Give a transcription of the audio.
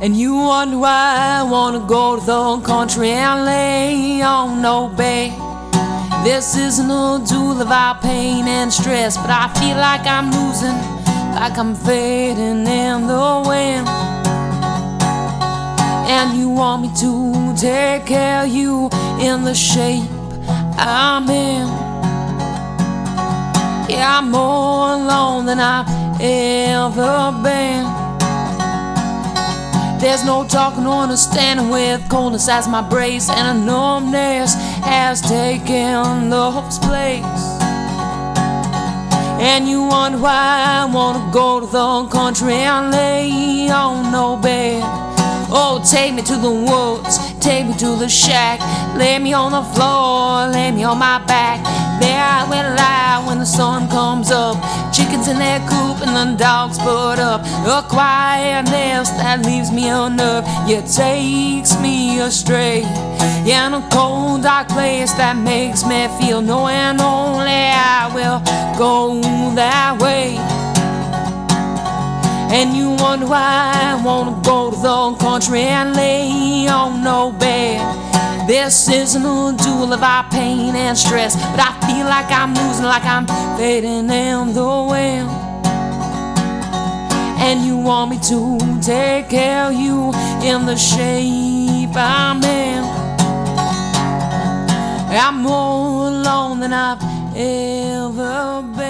And you wonder why I wanna go to the country and lay on no bed. This isn't a duel about pain and stress, but I feel like I'm losing, like I'm fading in the wind. And you want me to take care of you in the shape I'm in. Yeah, I'm more alone than I've ever been. There's no talking or understanding with coldness as my brace, and a numbness has taken those place. And you wonder why I wanna go to the country and lay on no bed. Oh, take me to the woods, take me to the shack, lay me on the floor, lay me on my back. There I will lie when the sun comes up, chickens in their coop and the dogs put up. A quietness that leaves me unnerved, yet takes me astray. Yeah, in a cold dark place that makes me feel knowing only I will go that way. And you wonder why I wanna go to the country and lay on no bed. This isn't a duel of our pain and stress, but I feel like I'm losing, like I'm fading in the wind. And you want me to take care of you in the shape I'm in. I'm more alone than I've ever been.